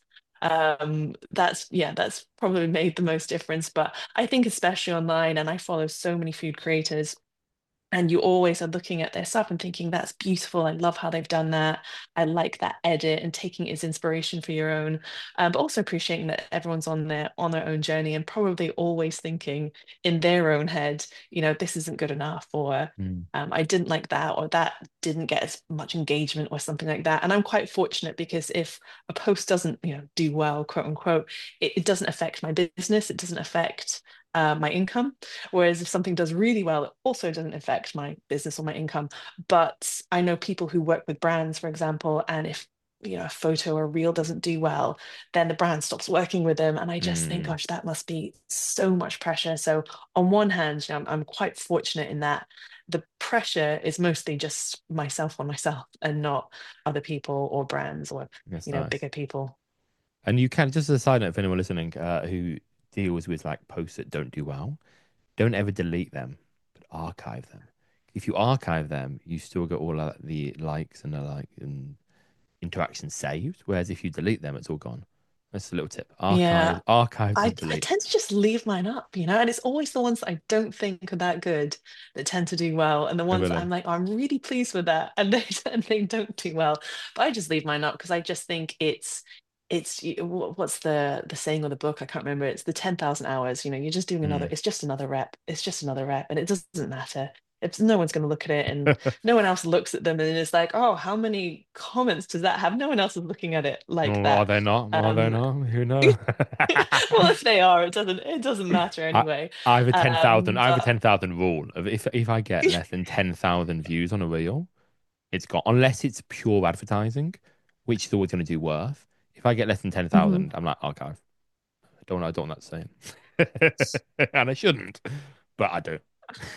That's probably made the most difference. But I think especially online, and I follow so many food creators, and you always are looking at their stuff and thinking, that's beautiful. I love how they've done that. I like that edit, and taking it as inspiration for your own. But also appreciating that everyone's on their own journey and probably always thinking in their own head, this isn't good enough, or Mm. I didn't like that, or that didn't get as much engagement or something like that. And I'm quite fortunate because if a post doesn't, do well, quote unquote, it doesn't affect my business. It doesn't affect my income. Whereas if something does really well, it also doesn't affect my business or my income. But I know people who work with brands, for example, and if a photo or reel doesn't do well, then the brand stops working with them. And I just think, Mm. gosh, that must be so much pressure. So on one hand, I'm quite fortunate in that the pressure is mostly just myself on myself and not other people or brands or, That's nice. bigger people. And you can, just as a side note for anyone listening who deals with like posts that don't do well, don't ever delete them, but archive them. If you archive them, you still get all the likes and the interactions saved. Whereas if you delete them, it's all gone. That's a little tip. Yeah, Archive, I, don't I delete. tend to just leave mine up, and it's always the ones that I don't think are that good that tend to do well, and the Oh, ones that really? I'm like, oh, I'm really pleased with that, and they and they don't do well. But I just leave mine up because I just think what's the saying of the book? I can't remember. It's the 10,000 hours. You're just doing another. Mm. It's just another rep. It's just another rep, and it doesn't matter. It's no one's going to look at it, and no one else looks at them and is like, oh, how many comments does that have? No one else is looking at it like Oh, are that. they not? Are they Um, not? Who knows? well, if they are, it doesn't matter I anyway. I have a 10,000. I have a But 10,000 rule of if I get less than 10,000 views on a reel, it's gone. Unless it's pure advertising, which is always going to do worth. If I get less than Mhm. 10,000, I'm like, archive. I don't want that saying. And I shouldn't, but I do.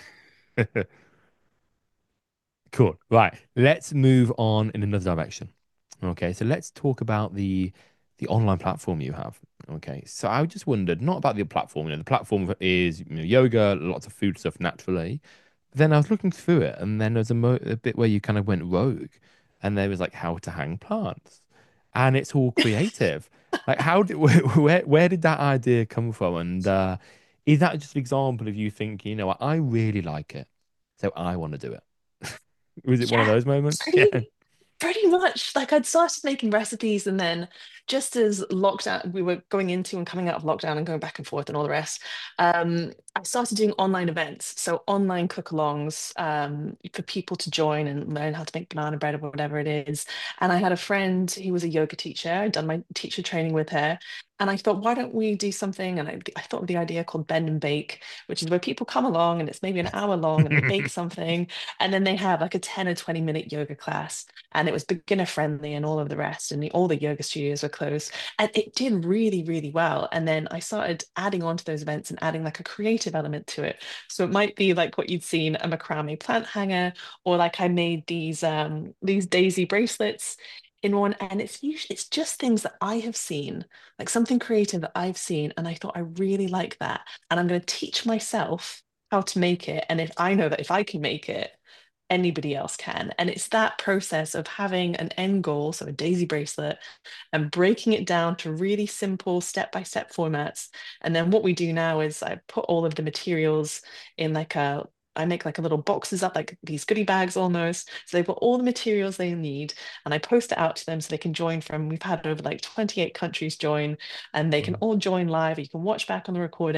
Cool. Right. Let's move on in another direction. Okay. So let's talk about the online platform you have. Okay. So I just wondered, not about the platform. The platform is yoga, lots of food stuff naturally. But then I was looking through it, and then there's a bit where you kind of went rogue, and there was like how to hang plants, and it's all creative. Like, how did where did that idea come from? And is that just an example of you thinking, I really like it, so I want to do it? Was it one of Yeah, those moments? pretty Yeah. pretty much. Like I'd started making recipes, and then just as lockdown, we were going into and coming out of lockdown and going back and forth and all the rest. I started doing online events, so online cook-alongs, for people to join and learn how to make banana bread or whatever it is. And I had a friend, he was a yoga teacher. I'd done my teacher training with her. And I thought, why don't we do something? And I thought of the idea called Bend and Bake, which is where people come along and it's maybe an hour long and they bake something, and then they have like a 10 or 20-minute yoga class, and it was beginner friendly and all of the rest, and all the yoga studios were closed, and it did really, really well. And then I started adding on to those events and adding like a creative element to it. So it might be like what you'd seen, a macrame plant hanger, or like I made these daisy bracelets in one, and it's just things that I have seen, like something creative that I've seen, and I thought I really like that, and I'm going to teach myself how to make it. And if I know that if I can make it, anybody else can. And it's that process of having an end goal, so a daisy bracelet, and breaking it down to really simple step-by-step formats. And then what we do now is I put all of the materials in I make like a little boxes up, like these goodie bags almost. So they've got all the materials they need, and I post it out to them so they can join from. We've had over like 28 countries join, and they can Wow. all join live. You can watch back on the recording.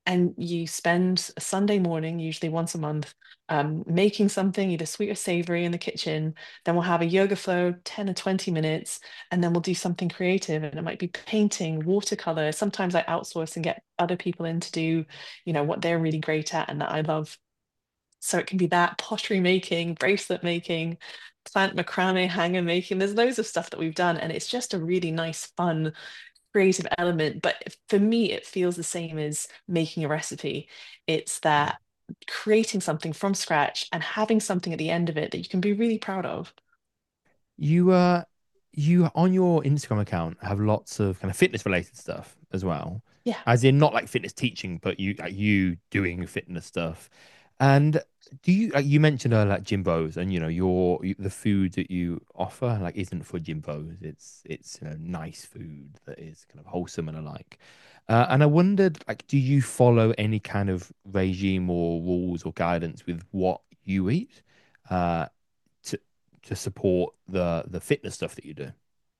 and you spend a Sunday morning, usually once a month, making something either sweet or savory in the kitchen. Then we'll have a yoga flow, 10 or 20 minutes, and then we'll do something creative. And it might be painting, watercolor. Sometimes I outsource and get other people in to do, what they're really great at and that I love. So it can be that pottery making, bracelet making, plant macrame hanger making. There's loads of stuff that we've done, and it's just a really nice, fun, creative element. But for me, it feels the same as making a recipe. It's that creating something from scratch and having something at the end of it that you can be really proud of. You you on your Instagram account have lots of kind of fitness related stuff as well. Yeah. As in not like fitness teaching, but you doing fitness stuff. And do you like you mentioned earlier like Jimbos and the food that you offer like isn't for Jimbos. It's nice food that is kind of wholesome and alike. And I wondered like do you follow any kind of regime or rules or guidance with what you eat? Uh, to to support the fitness stuff that you do.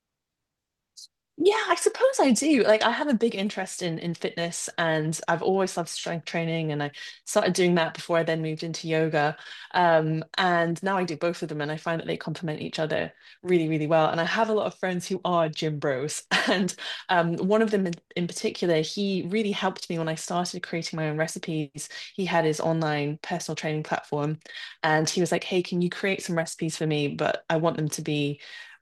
Yeah, I suppose I do. Like I have a big interest in fitness and I've always loved strength training and I started doing that before I then moved into yoga. And now I do both of them and I find that they complement each other really, really well. And I have a lot of friends who are gym bros. And one of them in particular, he really helped me when I started creating my own recipes. He had his online personal training platform and he was like, "Hey, can you create some recipes for me? But I want them to be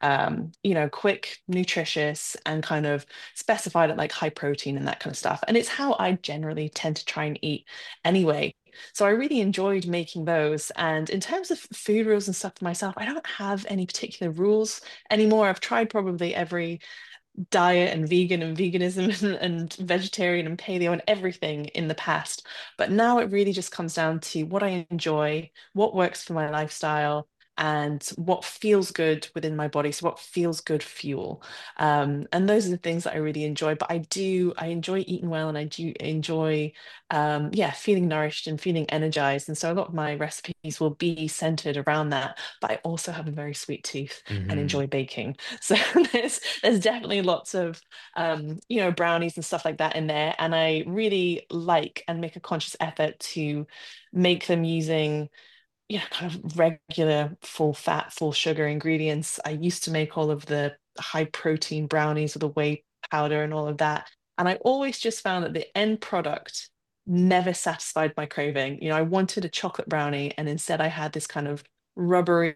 quick, nutritious, and kind of specified at like high protein and that kind of stuff." And it's how I generally tend to try and eat anyway. So I really enjoyed making those. And in terms of food rules and stuff for myself, I don't have any particular rules anymore. I've tried probably every diet and vegan and veganism and vegetarian and paleo and everything in the past. But now it really just comes down to what I enjoy, what works for my lifestyle, and what feels good within my body. So what feels good fuel. And those are the things that I really enjoy. But I enjoy eating well and I do enjoy yeah, feeling nourished and feeling energized. And so a lot of my recipes will be centered around that. But I also have a very sweet tooth and Hmm. enjoy baking. So there's definitely lots of brownies and stuff like that in there. And I really like and make a conscious effort to make them using kind of regular full fat, full sugar ingredients. I used to make all of the high protein brownies with the whey powder and all of that. And I always just found that the end product never satisfied my craving. I wanted a chocolate brownie, and instead I had this kind of rubbery,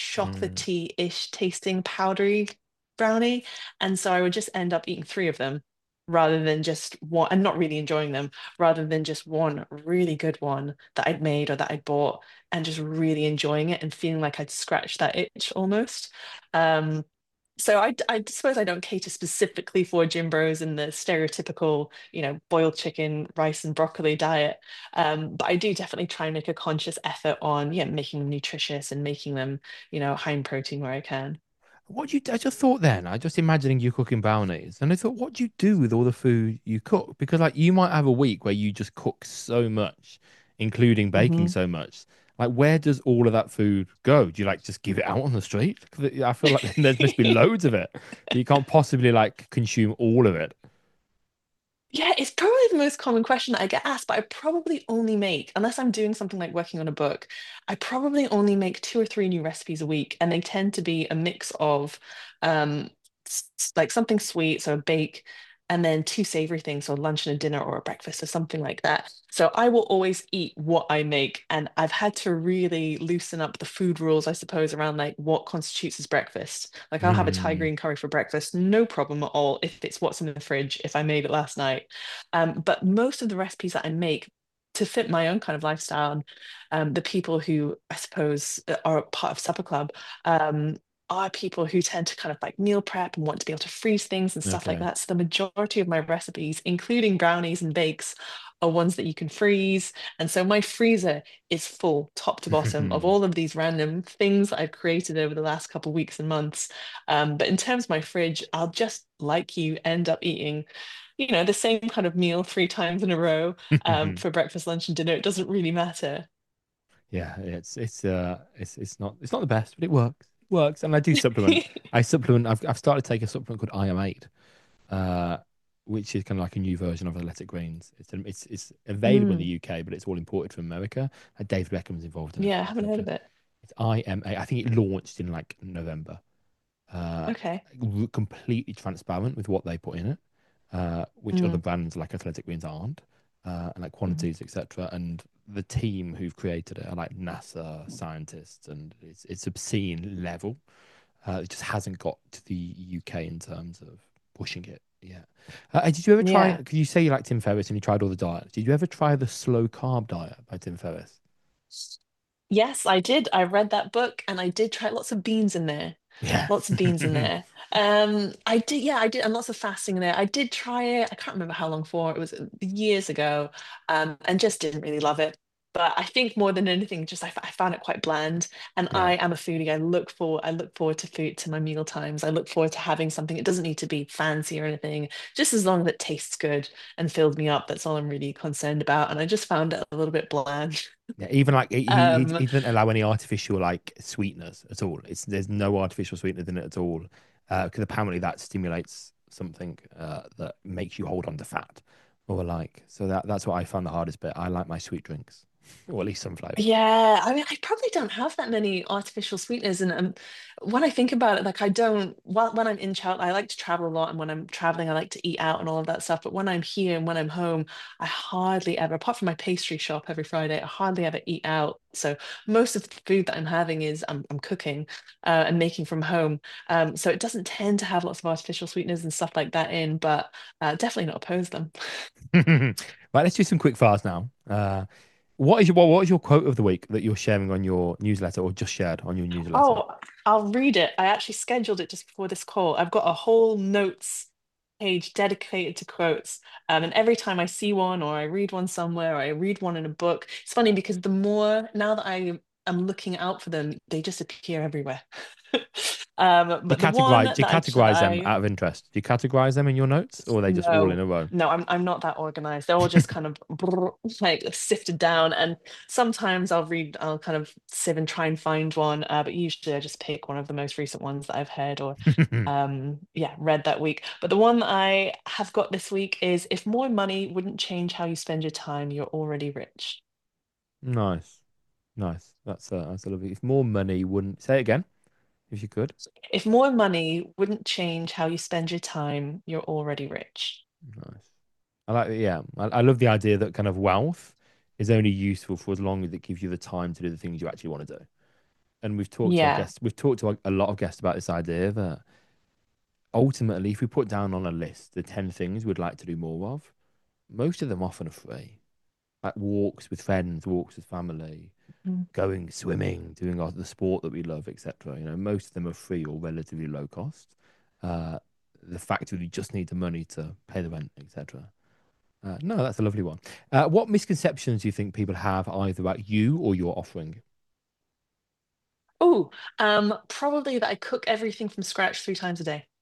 Mm. chocolatey-ish tasting powdery brownie. And so I would just end up eating three of them rather than just one and not really enjoying them, rather than just one really good one that I'd made or that I'd bought and just really enjoying it and feeling like I'd scratched that itch almost. Um, so I suppose I don't cater specifically for gym bros and the stereotypical, boiled chicken, rice and broccoli diet. But I do definitely try and make a conscious effort on, yeah, making them nutritious and making them, high in protein where I can. I just thought then, I just imagining you cooking brownies, and I thought, what do you do with all the food you cook? Because like you might have a week where you just cook so much, including baking Mhm. so much. Like, where does all of that food go? Do you like just give it out on the street? 'Cause I feel like there must be loads of it. You can't possibly like consume all of it. Yeah, it's probably the most common question that I get asked, but I probably only make, unless I'm doing something like working on a book, I probably only make two or three new recipes a week, and they tend to be a mix of um like something sweet, so a bake, and then two savory things, so lunch and a dinner or a breakfast or something like that. So I will always eat what I make, and I've had to really loosen up the food rules, I suppose, around like what constitutes as breakfast. Like I'll have a Thai Mm. green curry for breakfast, no problem at all if it's what's in the fridge, if I made it last night. But most of the recipes that I make to fit my own kind of lifestyle, and the people who I suppose are part of Supper Club, um, are people who tend to kind of like meal prep and want to be able to freeze things and stuff like Okay. that. So the majority of my recipes, including brownies and bakes, are ones that you can freeze. And so my freezer is full, top to bottom, of all of these random things that I've created over the last couple of weeks and months. But in terms of my fridge, I'll just like you end up eating the same kind of meal three times in a row for breakfast, lunch, and dinner. It doesn't really matter. Yeah, it's not the best, but it works. It works, and I do supplement. I supplement. I've started taking a supplement called I am 8. which is kind of like a new version of Athletic Greens. It's available in the Mm, UK, but it's all imported from America. And David Beckham's involved in it, yeah, I haven't heard etc. of it. It's IMA. I think it launched in like November. Uh, Okay. Completely transparent with what they put in it, which other Mm, brands like Athletic Greens aren't, and like mhm. quantities, etc. And the team who've created it are like NASA scientists, and it's obscene level. It just hasn't got to the UK in terms of pushing it yet. Did you ever try? Yeah. Because you say you like Tim Ferriss and you tried all the diets. Did you ever try the slow carb diet by Tim Ferriss? Yes, I did. I read that book and I did try lots of beans in there. Yeah. Lots of beans in there. I did, yeah, I did, and lots of fasting in there. I did try it. I can't remember how long for. It was years ago, and just didn't really love it. But I think more than anything, just I found it quite bland. And Yeah. I am a foodie. I look forward to food, to my meal times. I look forward to having something. It doesn't need to be fancy or anything. Just as long as it tastes good and fills me up. That's all I'm really concerned about. And I just found it a little bit bland. Yeah, even like Um, he didn't allow any artificial like sweeteners at all. There's no artificial sweeteners in it at all, because apparently that stimulates something that makes you hold on to fat, or like so that's what I found the hardest bit. I like my sweet drinks, or at least some flavor. Yeah, I mean, I probably don't have that many artificial sweeteners, and when I think about it, like I don't. When I'm in child, I like to travel a lot, and when I'm traveling, I like to eat out and all of that stuff. But when I'm here and when I'm home, I hardly ever, apart from my pastry shop every Friday, I hardly ever eat out. So most of the food that I'm having is I'm cooking and making from home. So it doesn't tend to have lots of artificial sweeteners and stuff like that in, but definitely not opposed them. Right, let's do some quick fast now. What is your quote of the week that you're sharing on your newsletter or just shared on your newsletter? Oh, I'll read it. I actually scheduled it just before this call. I've got a whole notes page dedicated to quotes. And every time I see one or I read one somewhere or I read one in a book, it's funny because the more now that I am looking out for them, they just appear everywhere. But the one Do you that categorize them I out of interest? Do you categorize them in your notes, or are they just all in no, a row? no, I'm not that organized. They're all just kind of like sifted down, and sometimes I'll kind of sieve and try and find one, but usually I just pick one of the most recent ones that I've heard or yeah, read that week. But the one that I have got this week is if more money wouldn't change how you spend your time, you're already rich. Nice, nice. That's a lovely. If more money wouldn't say it again, if you could. If more money wouldn't change how you spend your time, you're already rich. Nice. I like it. Yeah, I love the idea that kind of wealth is only useful for as long as it gives you the time to do the things you actually want to do. And Yeah. we've talked to a lot of guests about this idea that ultimately, if we put down on a list the 10 things we'd like to do more of, most of them often are free. Like walks with friends, walks with family, Mm. going swimming, doing the sport that we love, etc. Most of them are free or relatively low cost. Uh, the fact that we just need the money to pay the rent, etc. No, that's a lovely one. What misconceptions do you think people have either about you or your offering? Oh, probably that I cook everything from scratch 3 times a day.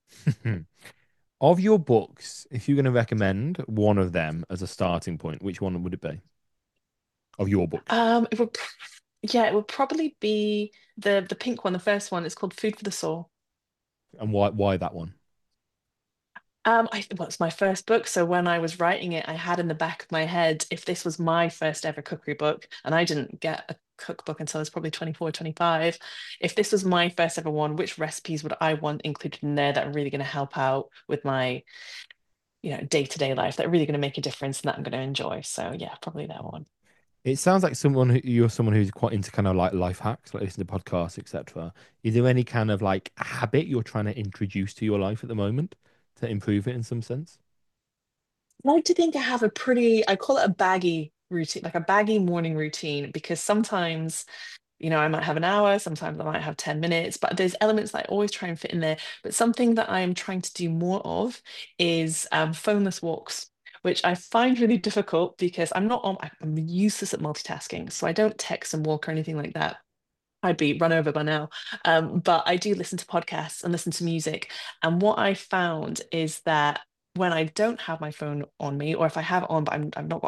Of your books, if you're going to recommend one of them as a starting point, which one would it be? Of your books, It would, yeah, it would probably be the pink one, the first one. It's called Food for the Soul. and why that one? Well, it's my first book, so when I was writing it, I had in the back of my head if this was my first ever cookery book, and I didn't get a cookbook until I was probably 24, 25. If this was my first ever one, which recipes would I want included in there that are really going to help out with my, day-to-day life, that are really going to make a difference and that I'm going to enjoy? So yeah, probably that one. It sounds like you're someone who's quite into kind of like life hacks, like listening to podcasts, etc. Is there any kind of like habit you're trying to introduce to your life at the moment to improve it in some sense? I like to think I have a pretty, I call it a baggy routine, like a baggy morning routine, because sometimes, I might have an hour, sometimes I might have 10 minutes, but there's elements that I always try and fit in there. But something that I'm trying to do more of is phoneless walks, which I find really difficult because I'm useless at multitasking. So I don't text and walk or anything like that. I'd be run over by now. But I do listen to podcasts and listen to music. And what I found is that when I don't have my phone on me, or if I have it on, but I've not got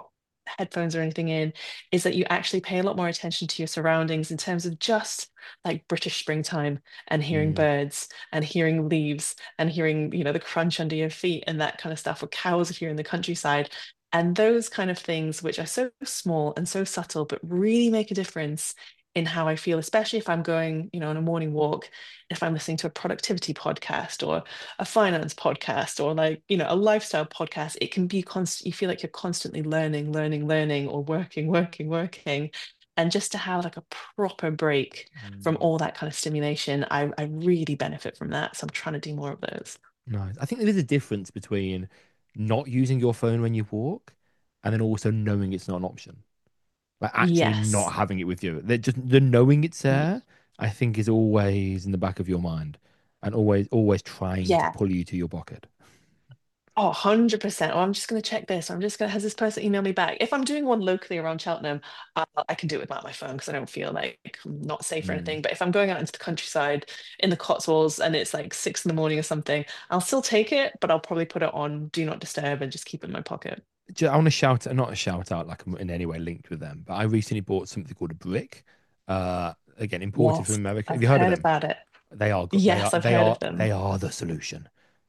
headphones or anything in, is that you actually pay a lot more attention to your surroundings in terms of just like British springtime and hearing Mm, birds and hearing leaves and hearing, the crunch under your feet and that kind of stuff, or cows if you're in the countryside. And those kind of things, which are so small and so subtle, but really make a difference in how I feel, especially if I'm going, on a morning walk, if I'm listening to a productivity podcast or a finance podcast or like, a lifestyle podcast, it can be constant. You feel like you're constantly learning, learning, learning, or working, working, working. And just to have like a proper break from mm. all that kind of stimulation, I really benefit from that. So I'm trying to do more of those. Nice. I think there is a difference between not using your phone when you walk and then also knowing it's not an option. Like actually not Yes. having it with you. Just the knowing it's there, I think is always in the back of your mind and always trying to Yeah. pull you to your pocket. Oh, 100%. Oh, I'm just going to check this. I'm just going to, has this person emailed me back? If I'm doing one locally around Cheltenham, I can do it without my phone because I don't feel like I'm not safe or Mm. anything. But if I'm going out into the countryside in the Cotswolds and it's like 6 in the morning or something, I'll still take it, but I'll probably put it on Do Not Disturb and just keep it in my pocket. I want to shout, not a shout out like I'm in any way linked with them, but I recently bought something called a brick. Again, imported from Yes, America. Have I've you heard of heard them? about it. They are good. They are Yes, I've they heard are of them. they are the solution.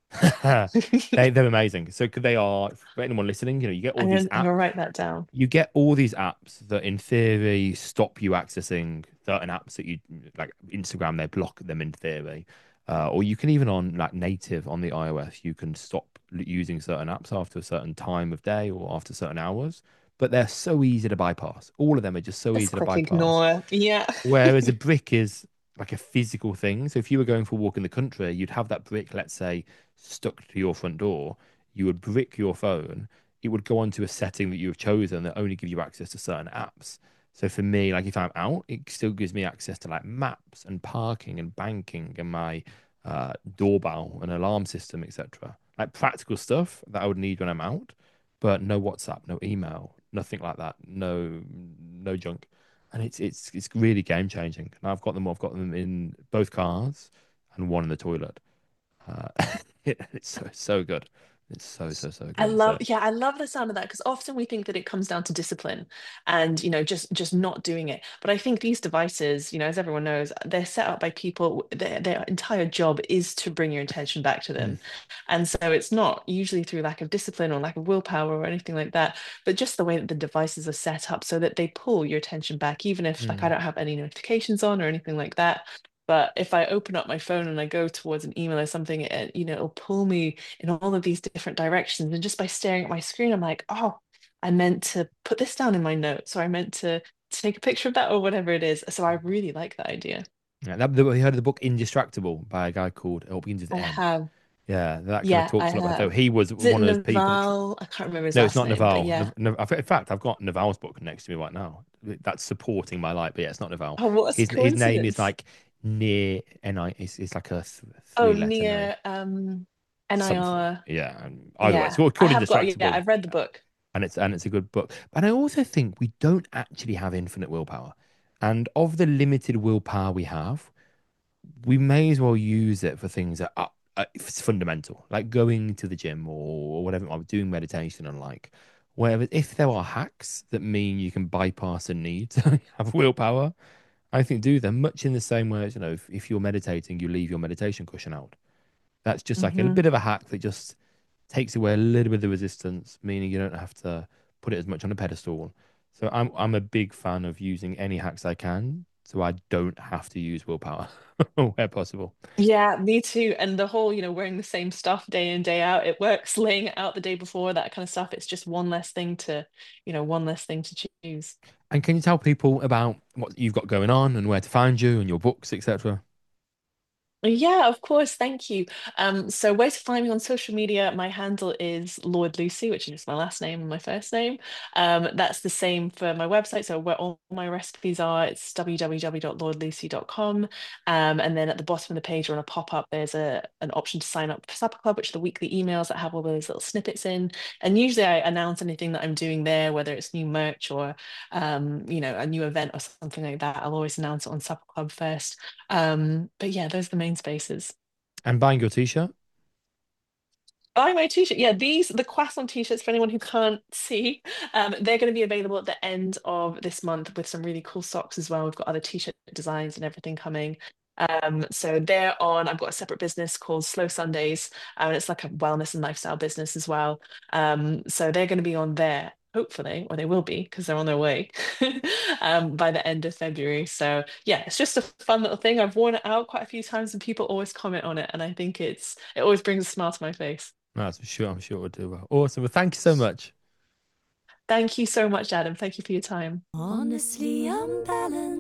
They're amazing. So they are for anyone listening, you get all these I'm apps. gonna write that down. You get all these apps that in theory stop you accessing certain apps that you like Instagram, they block them in theory. Or you can even on like native on the iOS, you can stop using certain apps after a certain time of day or after certain hours. But they're so easy to bypass. All of them are just so Just easy to click bypass. ignore. Yeah. Whereas a brick is like a physical thing. So if you were going for a walk in the country, you'd have that brick, let's say, stuck to your front door. You would brick your phone. It would go onto a setting that you have chosen that only give you access to certain apps. So for me, like if I'm out, it still gives me access to like maps and parking and banking and my doorbell and alarm system, etc. Like practical stuff that I would need when I'm out, but no WhatsApp, no email, nothing like that. No junk, and it's really game changing. And I've got them. I've got them in both cars and one in the toilet. Uh, it's so good. It's so I good. love, So yeah, I love the sound of that because often we think that it comes down to discipline and, just not doing it. But I think these devices, as everyone knows, they're set up by people, their entire job is to bring your attention back to mm, them. And so it's not usually through lack of discipline or lack of willpower or anything like that, but just the way that the devices are set up so that they pull your attention back, even if like I mm, don't have any notifications on or anything like that. But if I open up my phone and I go towards an email or something, it'll pull me in all of these different directions. And just by staring at my screen, I'm like, oh, I meant to put this down in my notes, or I meant to take a picture of that, or whatever it is. So I really like that idea. yeah, have you heard of the book Indistractable by a guy called it begins with I N. have. Yeah, that kind of Yeah, I talks a lot about. So have. he was Is it one of those people. Naval? I can't remember his No, it's last not name, but Naval. yeah. In fact, I've got Naval's book next to me right now. That's supporting my light, but yeah, it's not Naval. Oh, what a His name is coincidence. like near Ni. It's like a Oh, three letter name. near Something. NIR. Yeah. And either way, it's Yeah, I called have got, yeah, Indistractable, I've read the book. and it's a good book. But I also think we don't actually have infinite willpower, and of the limited willpower we have, we may as well use it for things that are it's fundamental, like going to the gym or whatever, or doing meditation and like whatever. If there are hacks that mean you can bypass a need to have willpower, I think do them much in the same way as, if you're meditating, you leave your meditation cushion out. That's just like a Hmm. bit of a hack that just takes away a little bit of the resistance, meaning you don't have to put it as much on a pedestal. So I'm a big fan of using any hacks I can so I don't have to use willpower where possible. Yeah, me too. And the whole, wearing the same stuff day in, day out, it works. Laying it out the day before, that kind of stuff. It's just one less thing to choose. And can you tell people about what you've got going on and where to find you and your books, etc.? Yeah, of course. Thank you. So where to find me on social media? My handle is Lord Lucy, which is just my last name and my first name. That's the same for my website. So where all my recipes are, it's www.lordlucy.com. And then at the bottom of the page or on a pop-up, there's an option to sign up for Supper Club, which are the weekly emails that have all those little snippets in. And usually I announce anything that I'm doing there, whether it's new merch or a new event or something like that. I'll always announce it on Supper Club first. But yeah, those are the main spaces. And buying your t-shirt? Buy my t-shirt. Yeah, the Croissant t-shirts for anyone who can't see. They're going to be available at the end of this month with some really cool socks as well. We've got other t-shirt designs and everything coming. So they're on. I've got a separate business called Slow Sundays, and it's like a wellness and lifestyle business as well. So they're going to be on there, hopefully, or they will be because they're on their way by the end of February. So yeah, it's just a fun little thing. I've worn it out quite a few times, and people always comment on it, and I think it always brings a smile to my face. That's for sure. I'm sure it'll do well. Awesome. Well, thank you so much. Thank you so much, Adam. Thank you for your time. Honestly, unbalanced.